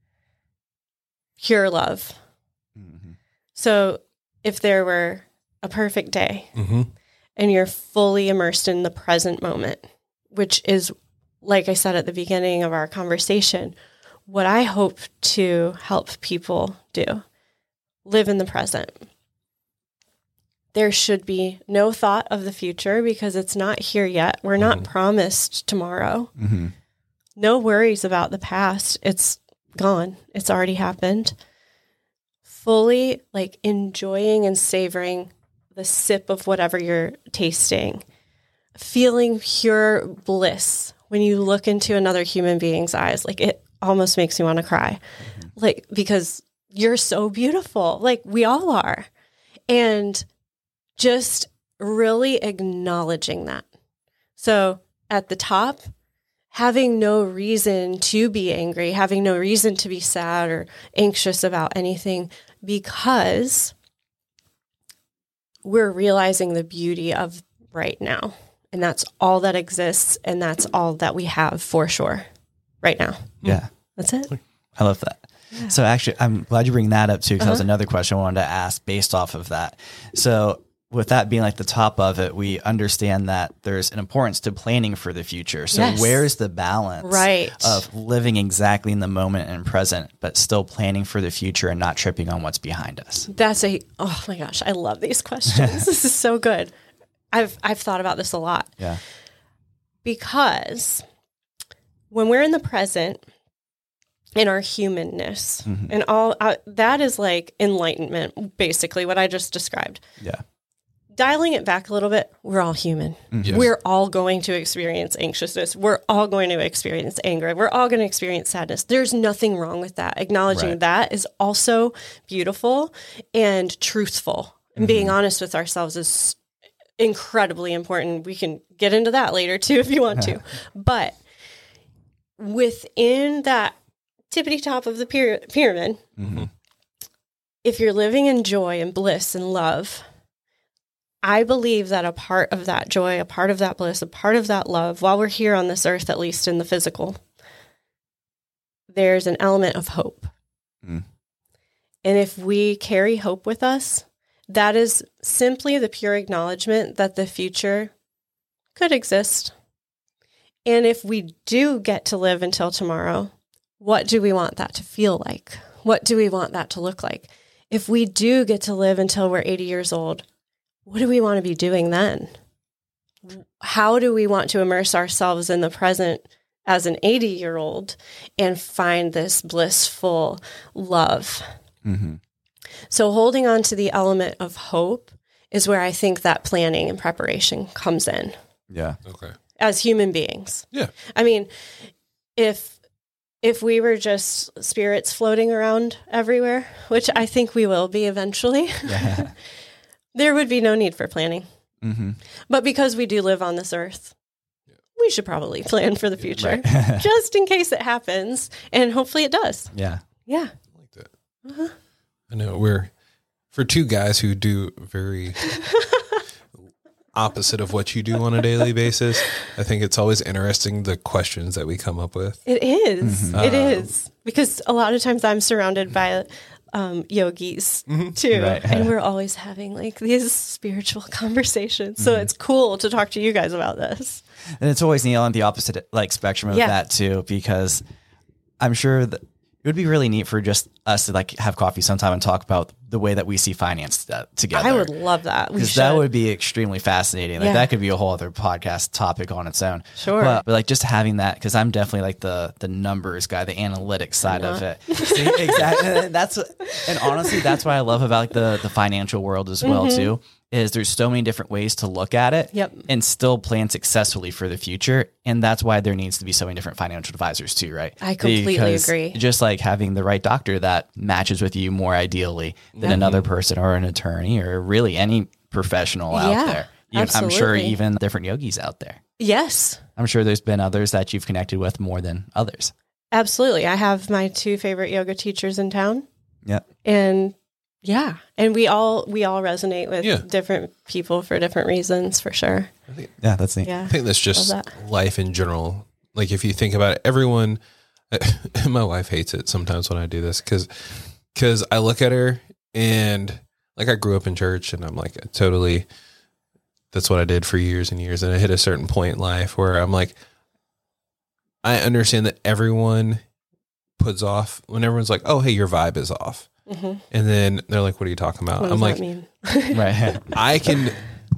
D: pure love.
B: Mm-hmm.
D: So if there were a perfect day
C: Mm-hmm.
D: and you're fully immersed in the present moment, which is, like I said at the beginning of our conversation, what I hope to help people do, live in the present. There should be no thought of the future because it's not here yet. We're not promised tomorrow.
B: Mm-hmm.
D: No worries about the past. It's gone. It's already happened. Fully like enjoying and savoring the sip of whatever you're tasting. Feeling pure bliss when you look into another human being's eyes. Like it almost makes me want to cry. Like because you're so beautiful. Like we all are. And just really acknowledging that. So at the top, having no reason to be angry, having no reason to be sad or anxious about anything because we're realizing the beauty of right now. And that's all that exists. And that's all that we have for sure right now.
B: Yeah.
D: That's it.
B: I love that. So actually, I'm glad you bring that up too, because that was
D: Uh-huh.
B: another question I wanted to ask based off of that. So with that being like the top of it, we understand that there's an importance to planning for the future. So
D: Yes.
B: where's the balance
D: Right.
B: of living exactly in the moment and present, but still planning for the future and not tripping on what's behind us?
D: That's a, oh my gosh, I love these questions. This is so good. I've, I've thought about this a lot
B: Yeah.
D: because when we're in the present, in our humanness and all uh, that is like enlightenment, basically what I just described.
B: Yeah.
D: Dialing it back a little bit, we're all human.
C: Yes.
D: We're all going to experience anxiousness. We're all going to experience anger. We're all going to experience sadness. There's nothing wrong with that. Acknowledging
B: Right.
D: that is also beautiful and truthful. And being honest with ourselves is incredibly important. We can get into that later too if you want to. But within that tippity top of the pyra- pyramid,
B: Mm-hmm.
D: if you're living in joy and bliss and love, I believe that a part of that joy, a part of that bliss, a part of that love, while we're here on this earth, at least in the physical, there's an element of hope.
B: Mm.
D: And if we carry hope with us, that is simply the pure acknowledgement that the future could exist. And if we do get to live until tomorrow, what do we want that to feel like? What do we want that to look like? If we do get to live until we're eighty years old, what do we want to be doing then? How do we want to immerse ourselves in the present as an eighty-year-old and find this blissful love?
B: Mm-hmm.
D: So holding on to the element of hope is where I think that planning and preparation comes in
B: Yeah.
C: Okay.
D: as human beings.
C: Yeah.
D: I mean, if if we were just spirits floating around everywhere, which I think we will be eventually,
B: Yeah.
D: there would be no need for planning.
B: Mm-hmm.
D: But because we do live on this earth, we should probably plan for the future,
B: Right.
D: just in case it happens. And hopefully it does.
B: Yeah.
D: Yeah.
C: I like that. I know we're, for two guys who do very opposite of what you do on a daily basis, I think it's always interesting the questions that we come up with.
D: It is.
B: Mm-hmm.
D: It
C: Um,
D: is. Because a lot of times I'm surrounded by um, yogis too.
B: Right.
D: And we're always having like these spiritual conversations. So
B: Mm-hmm.
D: it's cool to talk to you guys about this.
B: And it's always neat on the opposite like spectrum of
D: Yeah.
B: that too, because I'm sure that it would be really neat for just us to like have coffee sometime and talk about the way that we see finance t- together.
D: I would love that. We
B: Because
D: should.
B: that would be extremely fascinating. Like
D: Yeah.
B: that could be a whole other podcast topic on its own.
D: Sure.
B: But, but like just having that, because I'm definitely like the the numbers guy, the analytics side of it. See, exactly. And that's and honestly, that's what I love about like the the financial world as well too. Is there's so many different ways to look at it
D: Yep.
B: and still plan successfully for the future. And that's why there needs to be so many different financial advisors too, right?
D: I completely
B: Because
D: agree.
B: Just like having the right doctor that matches with you more ideally than
D: Yeah.
B: another person or an attorney or really any professional out
D: Yeah,
B: there. Even, I'm sure
D: absolutely.
B: even different yogis out there.
D: Yes,
B: I'm sure there's been others that you've connected with more than others.
D: absolutely. I have my two favorite yoga teachers in town.
B: Yeah.
D: And yeah, and we all we all resonate with
C: Yeah.
D: different people for different reasons, for sure.
B: Yeah, that's neat.
D: Yeah.
C: I think that's just
D: Love
C: life in general. Like if you think about it, everyone, my wife hates it sometimes when I do this because because I look at her and like I grew up in church and I'm like totally, that's what I did for years and years. And I hit a certain point in life where I'm like, I understand that everyone puts off when everyone's like, oh, hey, your vibe is off.
D: Mhm.
C: And then they're like, what are you talking about?
D: What does
C: I'm like,
D: that mean?
B: Right.
C: I can,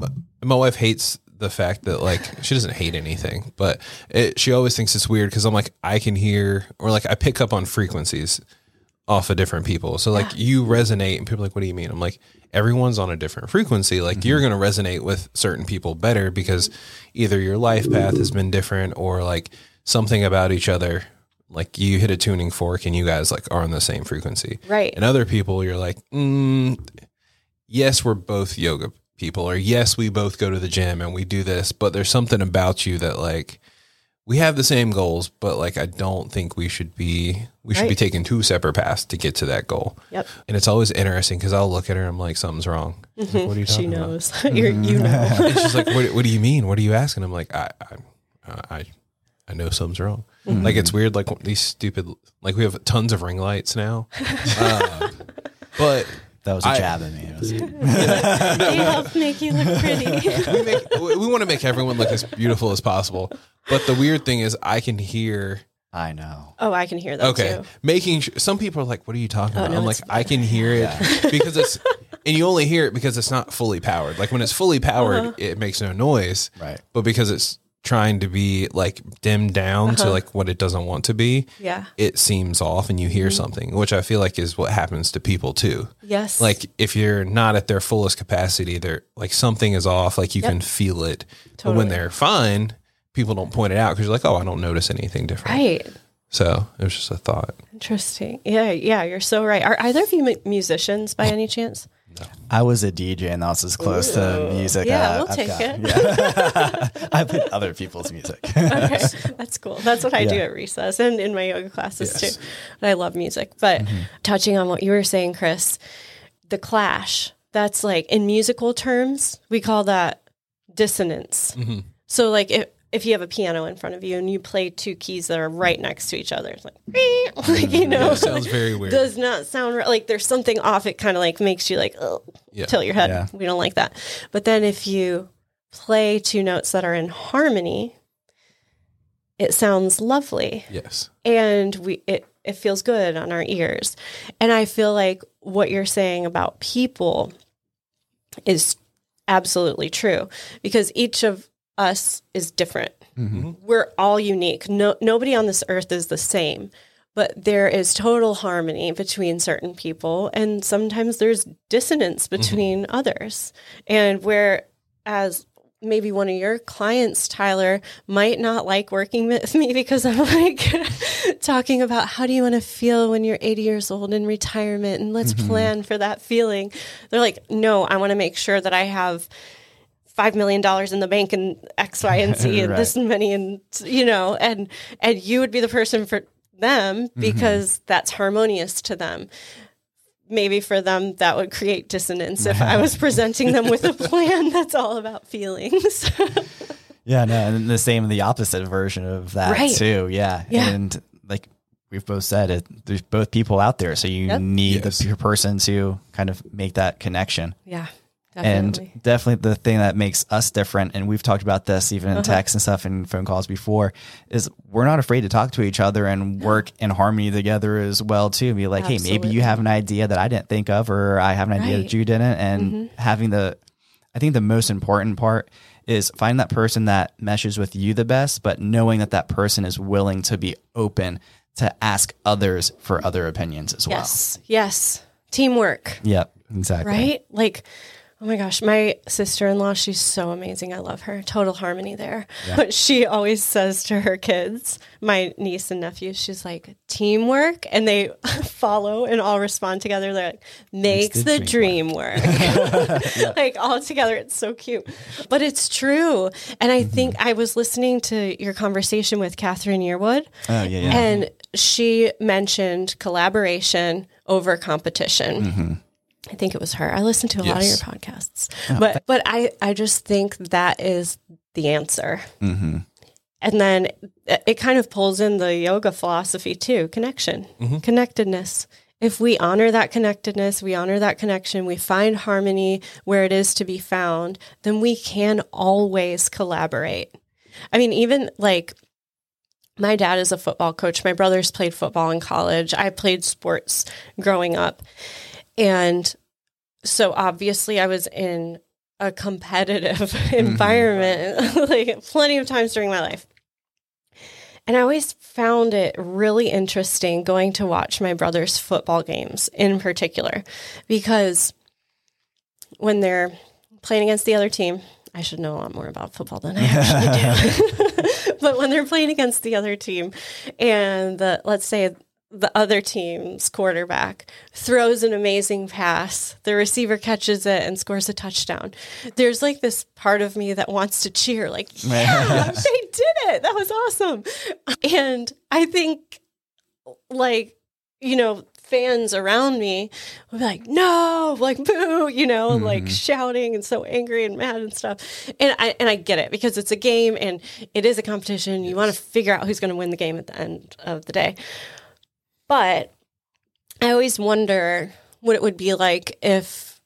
C: my wife hates the fact that like, she doesn't hate anything, but it, she always thinks it's weird. Cause I'm like, I can hear, or like I pick up on frequencies off of different people. So like you resonate and people are like, what do you mean? I'm like, everyone's on a different frequency. Like you're going to resonate with certain people better because either your life path has been different or like something about each other. Like you hit a tuning fork and you guys like are on the same frequency.
D: Right.
C: And other people you're like, mm, yes, we're both yoga people, or yes, we both go to the gym and we do this, but there's something about you that like, we have the same goals, but like, I don't think we should be, we should be
D: Right.
C: taking two separate paths to get to that goal.
D: Yep.
C: And it's always interesting because I'll look at her and I'm like, something's wrong. Like, what are you
D: She
C: talking about?
D: knows. You're, you know.
C: And she's like, what, what do you mean? What are you asking? I'm like, I, I, I, I know something's wrong. Like, it's weird. Like these stupid, like we have tons of ring lights now. uh, but
B: That was a
C: I-
B: jab at me. It was-
D: They help make you look pretty.
C: we, make, we, we want to make everyone look as beautiful as possible. But the weird thing is I can hear,
B: I know.
D: Oh, I can hear that
C: okay,
D: too.
C: making sure, some people are like, what are you talking about?
D: no,
C: I'm
D: it's
C: like, I can hear it because it's, and you only hear it because it's not fully powered. Like when it's fully powered,
D: Uh-huh.
C: it makes no noise.
B: Right.
C: But because it's trying to be like dimmed down to like what it doesn't want to be,
D: Yeah.
C: it seems off and you hear
D: Mm-hmm.
C: something, which I feel like is what happens to people too.
D: Yes.
C: Like if you're not at their fullest capacity, they're like something is off, like you
D: Yep.
C: can feel it. But
D: Totally.
C: when they're fine, people don't point it out because you're like, oh, I don't notice anything different.
D: Right.
C: So it was just a thought.
D: Interesting. Yeah. Yeah. You're so right. Are either of you mu- musicians by any chance?
B: I was a D J and that's as close to music.
D: Yeah,
B: uh,
D: we'll
B: I've
D: take
B: got.
D: it.
B: Yeah. I played other people's music.
D: Okay. That's cool. That's what I do
B: Yeah.
D: at recess and in my yoga classes
C: Yes.
D: too. And I love music. But touching on what you were saying, Chris, the clash, that's like in musical terms, we call that dissonance. So like if, if you have a piano in front of you and you play two keys that are right next to each other, it's like, like you know,
C: Yeah, it sounds very weird.
D: Does not sound right. Like there's something off. It kind of like makes you like, oh,
C: Yeah.
D: tilt your head.
B: Yeah.
D: We don't like that. But then if you play two notes that are in harmony, it sounds lovely.
C: Yes.
D: And we it it feels good on our ears. And I feel like what you're saying about people is absolutely true, because each of us is different.
B: Mm-hmm.
D: We're all unique. No, nobody on this earth is the same, but there is total harmony between certain people, and sometimes there's dissonance between mm-hmm. others. And whereas maybe one of your clients, Tyler, might not like working with me because I'm like talking about how do you want to feel when you're eighty years old in retirement, and let's mm-hmm. plan for that feeling. They're like, no, I want to make sure that I have five million dollars in the bank and X, Y, and Z and right. this many, and you know, and, and you would be the person for them because mm-hmm. that's harmonious to them. Maybe for them that would create dissonance if I was presenting them with a plan that's all about feelings.
B: Yeah, no, and the same, the opposite version of that
D: right.
B: too. Yeah.
D: yeah.
B: And like we've both said, it, there's both people out there. So you yep. need yes. the person to kind of make that connection.
D: Yeah. Definitely.
B: And definitely the thing that makes us different, and we've talked about this even in uh-huh. text and stuff and phone calls before, is we're not afraid to talk to each other and work in harmony together as well too. Be like, Absolutely. Hey, maybe you have an idea that I didn't think of, or I have an idea right. that you didn't. And mm-hmm. having the, I think the most important part is find that person that meshes with you the best, but knowing that that person is willing to be open to ask others for other opinions as well.
D: Yes. Yes. Teamwork.
B: Yep. Exactly.
D: Right? Like, oh my gosh, my sister-in-law, she's so amazing. I love her. Total harmony there. Yeah. But she always says to her kids, my niece and nephews, she's like, teamwork. And they follow and all respond together. They're like, makes the, the dream, dream work. work. yeah. Like all together. It's so cute. But it's true. And I mm-hmm. think I was listening to your conversation with Catherine Yearwood.
B: Oh, yeah, yeah.
D: And she mentioned collaboration over competition. Mm-hmm. I think it was her. I listened to a yes. lot of your podcasts, oh, but, but I, I just think that is the answer. Mm-hmm. And then it kind of pulls in the yoga philosophy too, connection, mm-hmm. connectedness. If we honor that connectedness, we honor that connection, we find harmony where it is to be found, then we can always collaborate. I mean, even like my dad is a football coach. My brothers played football in college. I played sports growing up. And so obviously I was in a competitive environment mm-hmm. like plenty of times during my life. And I always found it really interesting going to watch my brother's football games in particular, because when they're playing against the other team, I should know a lot more about football than I actually do. But when they're playing against the other team and the, let's say the other team's quarterback throws an amazing pass, the receiver catches it and scores a touchdown, there's like this part of me that wants to cheer, like, yeah, they did it. That was awesome. And I think like, you know, fans around me would be like, no, like, boo, you know, mm-hmm. like shouting and so angry and mad and stuff. And I, and I get it, because it's a game and it is a competition. You yes. want to figure out who's going to win the game at the end of the day. But I always wonder what it would be like if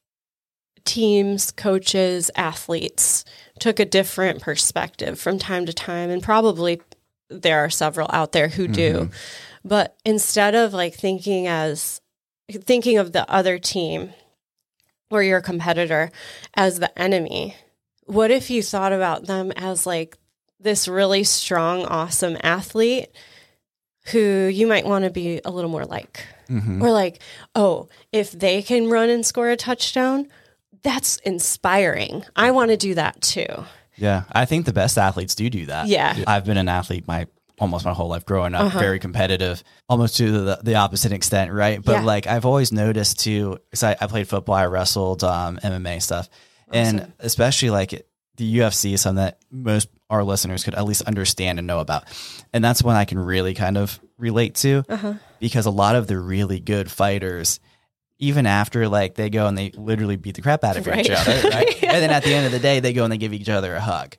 D: teams, coaches, athletes took a different perspective from time to time. And probably there are several out there who do. Mm-hmm. But instead of like thinking as thinking of the other team or your competitor as the enemy, what if you thought about them as like this really strong, awesome athlete who you might want to be a little more like, mm-hmm. or like, oh, if they can run and score a touchdown, that's inspiring. I want to do that too.
B: Yeah. I think the best athletes do do that.
D: Yeah.
B: I've been an athlete my almost my whole life growing up,
D: uh-huh.
B: very competitive, almost to the, the opposite extent. Right. But yeah. like, I've always noticed too, cause I, I played football, I wrestled, um, M M A stuff. Awesome. And especially like the U F C is something that most our listeners could at least understand and know about. And that's one I can really kind of relate to, uh-huh. because a lot of the really good fighters, even after like they go and they literally beat the crap out of right. each other, right? yeah. And then at the end of the day, they go and they give each other a hug.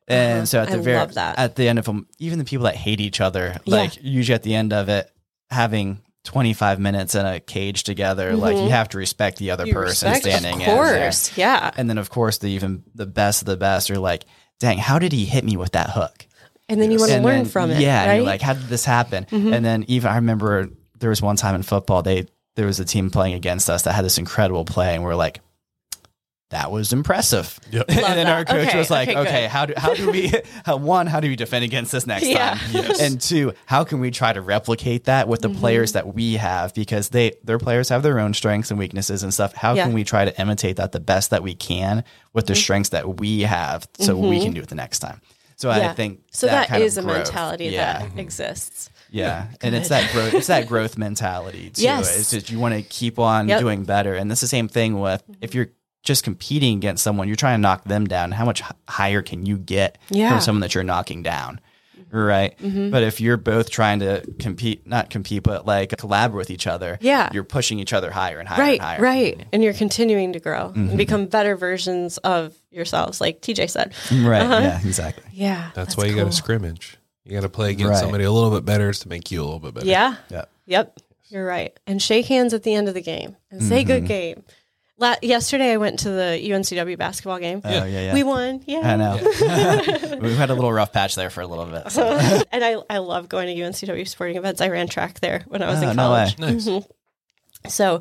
B: And
D: Uh-huh.
B: so at the
D: I
B: very
D: love that.
B: at the end of them, even the people that hate each other,
D: Yeah.
B: like usually at the end of it, having twenty-five minutes in a cage together, like you have to respect the other
D: Mm-hmm. You
B: person
D: respect,
B: standing
D: of
B: in
D: course,
B: there.
D: yeah.
B: And then of course the even the best of the best are like, dang, how did he hit me with that hook?
D: And then you want to
B: And
D: learn
B: then-
D: from it,
B: Yeah, and
D: right?
B: you're like, how did this happen?
D: Mm-hmm.
B: And then even I remember there was one time in football, they there was a team playing against us that had this incredible play, and we're like, that was impressive.
C: Yep.
B: And then
D: that.
B: our coach
D: Okay,
B: was like,
D: okay,
B: okay,
D: good.
B: how do how do we how, one, how do we defend against this next
D: Yeah.
B: time?
C: Yes.
B: And two, how can we try to replicate that with the
D: Mm-hmm.
B: players that we have, because they their players have their own strengths and weaknesses and stuff. How
D: Yeah.
B: can we try to imitate that the best that we can with the
D: Mm-hmm.
B: strengths that we have, so we can do it the next time? So I
D: Yeah.
B: think
D: so.
B: that,
D: That
B: kind
D: is
B: of
D: a
B: growth,
D: mentality
B: yeah.
D: that exists.
B: Yeah, and it's that growth. It's that growth mentality too.
D: Yes.
B: It's just you want to keep on
D: Yep.
B: doing better, and that's the same thing with if you're just competing against someone, you're trying to knock them down. How much h- higher can you get
D: Yeah.
B: from someone that you're knocking down? Right.
D: Mm-hmm.
B: But if you're both trying to compete, not compete, but like collaborate with each other,
D: Yeah.
B: you're pushing each other higher and higher
D: Right,
B: and higher.
D: right. And you're continuing to grow
B: Mm-hmm.
D: and become better versions of yourselves, like T J said.
B: Right.
D: Uh-huh.
B: Yeah, exactly.
D: Yeah.
C: That's, why you got
D: cool.
C: to scrimmage. You got to play against
B: Right.
C: somebody a little bit better to make you a little bit better.
D: Yeah.
B: Yeah.
D: Yep. You're right. And shake hands at the end of the game and say
B: Mm-hmm.
D: good game. La- yesterday I went to the U N C W basketball game.
B: Oh, yeah, yeah.
D: We won. Yeah.
B: I know. We've had a little rough patch there for a little bit. So.
D: And I, I love going to U N C W sporting events. I ran track there when I was
B: Oh,
D: in
B: no way.
D: college.
C: Nice.
D: So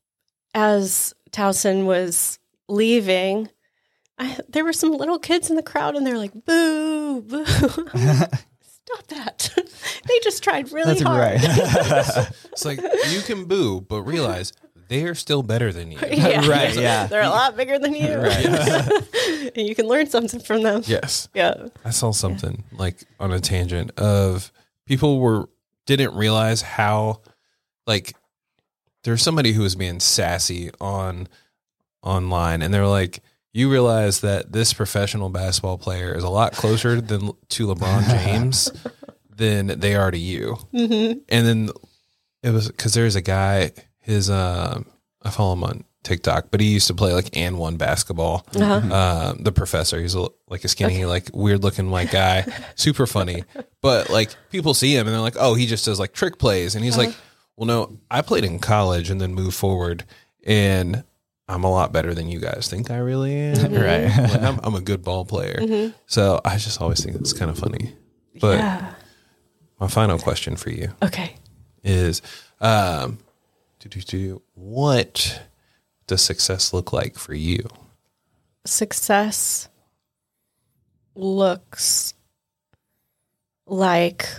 D: as Towson was leaving, I, there were some little kids in the crowd and they're like, boo, boo. Stop that. They just tried really
B: That's
D: hard.
B: right.
C: It's like you can boo, but realize they are still better than you.
D: Yeah.
B: Right, yeah.
D: They're a lot bigger than you. and you can learn something from them.
C: Yes.
D: Yeah.
C: I saw something like on a tangent of people were didn't realize how like there's somebody who was being sassy on online, and they're like, you realize that this professional basketball player is a lot closer than to LeBron James than they are to you. Mm-hmm. And then it was because there's a guy, his uh, I follow him on TikTok, but he used to play like and one basketball.
D: Uh-huh.
C: Uh, the professor, he's a, like a skinny, like weird looking white guy, super funny. But like people see him and they're like, oh, he just does like trick plays, and he's
D: Uh-huh.
C: like, well, no, I played in college and then moved forward, and I'm a lot better than you guys think I really am.
B: Right.
C: Like, I'm, I'm a good ball player. So I just always think it's kind of funny. But
D: Yeah.
C: my final question for you
D: Okay.
C: is, um, do, do, do, what does success look like for you?
D: Success looks like,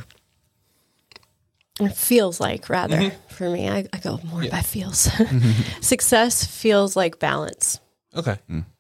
D: it feels like rather
C: Mm-hmm.
D: for me. I, I go more by feels. Success feels like balance.
C: Okay.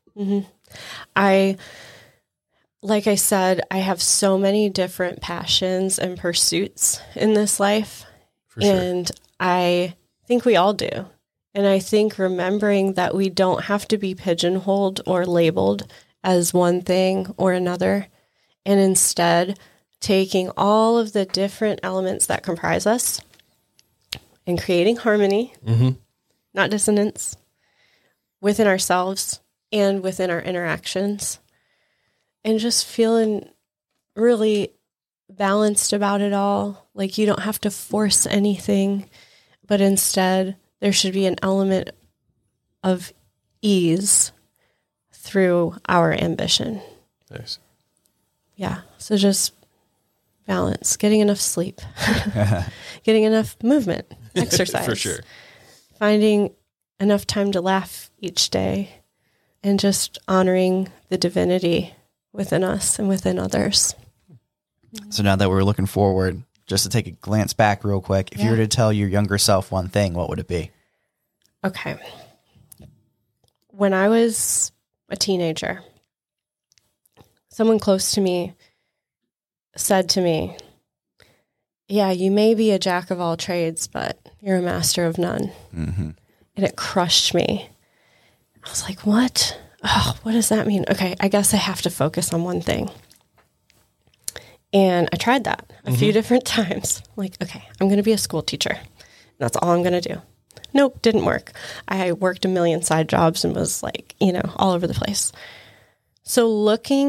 D: I, like I said, I have so many different passions and pursuits in this life.
C: For sure.
D: And I think we all do. And I think remembering that we don't have to be pigeonholed or labeled as one thing or another, and instead taking all of the different elements that comprise us and creating harmony,
C: Mm-hmm.
D: not dissonance, within ourselves and within our interactions, and just feeling really balanced about it all. Like you don't have to force anything, but instead there should be an element of ease through our ambition.
C: Nice.
D: Yeah. So just balance, getting enough sleep, getting enough movement, exercise.
C: For sure.
D: Finding enough time to laugh each day, and just honoring the divinity within us and within others.
B: So now that we're looking forward, just to take a glance back real quick, if you
D: Yeah.
B: were to tell your younger self one thing, what would it be?
D: Okay. When I was a teenager, someone close to me said to me, yeah, you may be a jack of all trades, but you're a master of none.
B: Mm-hmm.
D: And it crushed me. I was like, what? Oh, what does that mean? Okay, I guess I have to focus on one thing. And I tried that a few different times. Like, okay, I'm going to be a school teacher. That's all I'm going to do. Nope, didn't work. I worked a million side jobs and was like, you know, all over the place. So looking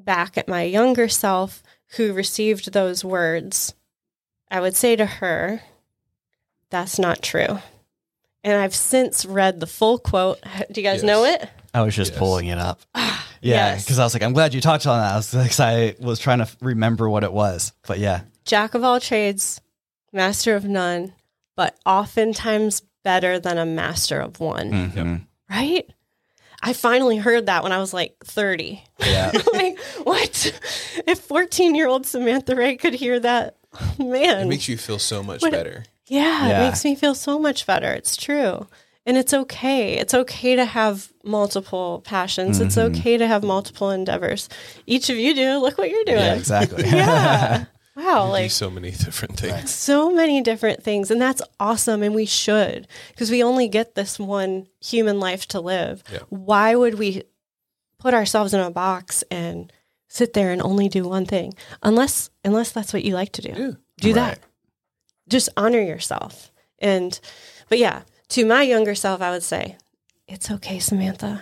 D: back at my younger self who received those words, I would say to her, that's not true. And I've since read the full quote. Do you guys
C: Yes.
D: know it?
B: I was just
C: Yes.
B: pulling it up. Yeah,
D: Yes.
B: because I was like, I'm glad you talked on that. I was, like, I was trying to remember what it was. But yeah.
D: Jack of all trades, master of none, but oftentimes better than a master of one.
B: Mhm.
D: Right? I finally heard that when I was like thirty.
B: Yeah.
D: Like, what? If fourteen-year-old Samantha Ray could hear that, oh, man.
C: It makes you feel so much
D: What-
C: better.
D: Yeah,
B: Yeah.
D: it makes me feel so much better. It's true. And it's okay. It's okay to have multiple passions. It's okay to have multiple endeavors. Each of you do. Look what you're doing.
B: Yeah, exactly.
D: Yeah. Wow.
C: Do
D: Like
C: so many different things.
D: so many different things. And that's awesome. And we should, because we only get this one human life to live.
C: Yeah.
D: Why would we put ourselves in a box and sit there and only do one thing? Unless, unless that's what you like to do.
C: Yeah.
D: Do
B: Right.
D: that. Just honor yourself. And, but yeah, to my younger self, I would say, it's okay, Samantha.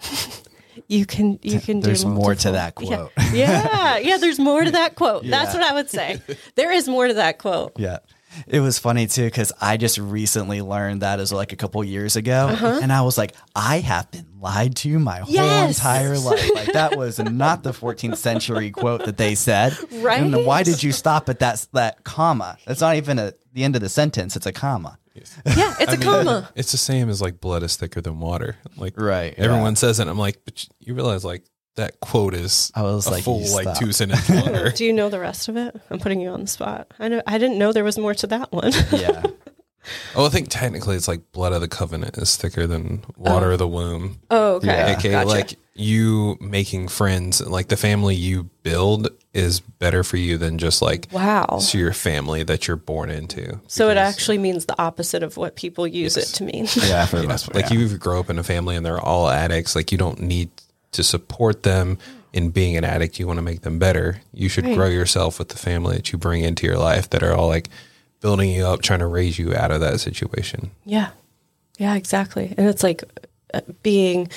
D: You can, you can
B: There's
D: do
B: more to
D: multiple-
B: that quote.
D: Yeah. yeah. Yeah. There's more to that quote. That's
B: Yeah.
D: what I would say. There is more to that quote.
B: Yeah. It was funny too, because I just recently learned that as like a couple years ago. And I was like, I have been lied to my whole
D: Yes.
B: entire life. Like that was not the fourteenth century quote that they said.
D: Right?
B: And then why did you stop at that, that comma? That's not even a, the end of the sentence. It's a comma.
D: Yeah. It's a comma.
C: It's the same as like blood is thicker than water. Like
B: Right,
C: everyone
B: yeah.
C: says it. I'm like, but you realize like that quote is
B: I was
C: a
B: like,
C: full
B: you
C: like
B: stop.
C: two sentence longer.
D: Do you know the rest of it? I'm putting you on the spot. I know. I didn't know there was more to that one.
B: Yeah.
C: Oh, I think technically it's like blood of the covenant is thicker than water of the womb.
D: Oh, okay.
B: Yeah.
C: Okay,
D: Gotcha.
C: like you making friends, like the family you build is better for you than just like
D: Wow.
C: so your family that you're born into.
D: So it
C: Because,
D: actually means the opposite of what people use
C: Yes.
D: it to mean.
B: Yeah. For the
C: you know,
B: most part,
C: like
B: yeah.
C: you grow up in a family and they're all addicts. Like you don't need to support them in being an addict. You want to make them better. You should
D: Right.
C: grow yourself with the family that you bring into your life that are all like building you up, trying to raise you out of that situation.
D: Yeah. Yeah, exactly. And it's like uh, being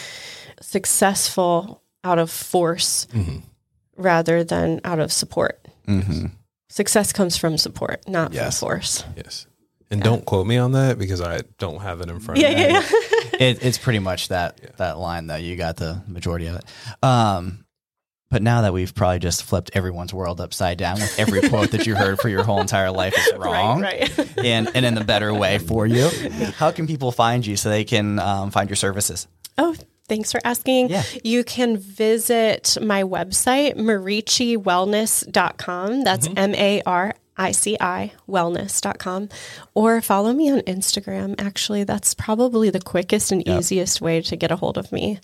D: successful out of force rather than out of support.
B: Mm-hmm.
D: Success comes from support, not
B: Yes.
D: from force.
C: Yes. And don't quote me on that because I don't have it in front
D: Yeah,
C: of me.
D: yeah, yeah.
B: it, it's pretty much that that line though. You got the majority of it. Um, but now that we've probably just flipped everyone's world upside down with every quote that you heard for your whole entire life is wrong,
D: Right, right.
B: and and in the better way for you. How can people find you so they can um, find your services?
D: Oh, thanks for asking.
B: Yeah.
D: You can visit my website, marici wellness dot com. That's M A R I C I wellness dot com. Or follow me on Instagram. Actually, that's probably the quickest and easiest way to get a hold of me.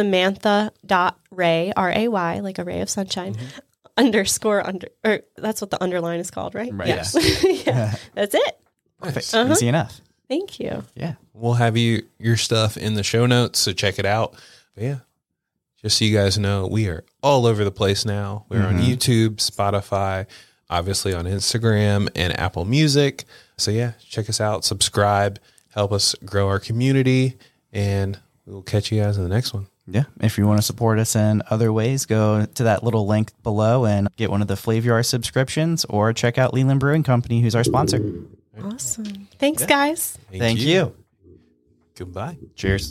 D: Samantha.ray, R A Y, like a ray of sunshine, underscore under, or that's what the underline is called, right?
B: Right,
D: Yes. Yeah. That's it.
B: Perfect,
D: Uh-huh.
B: easy enough.
D: Thank you.
B: Yeah.
C: We'll have you your stuff in the show notes, so check it out. But yeah, just so you guys know, we are all over the place now. We're on YouTube, Spotify, obviously on Instagram and Apple Music. So yeah, check us out, subscribe, help us grow our community, and we'll catch you guys in the next one.
B: Yeah. If you want to support us in other ways, go to that little link below and get one of the Flaviar subscriptions, or check out Leland Brewing Company, who's our sponsor.
D: Awesome. Thanks, guys.
B: Thank you.
C: Goodbye.
B: Cheers.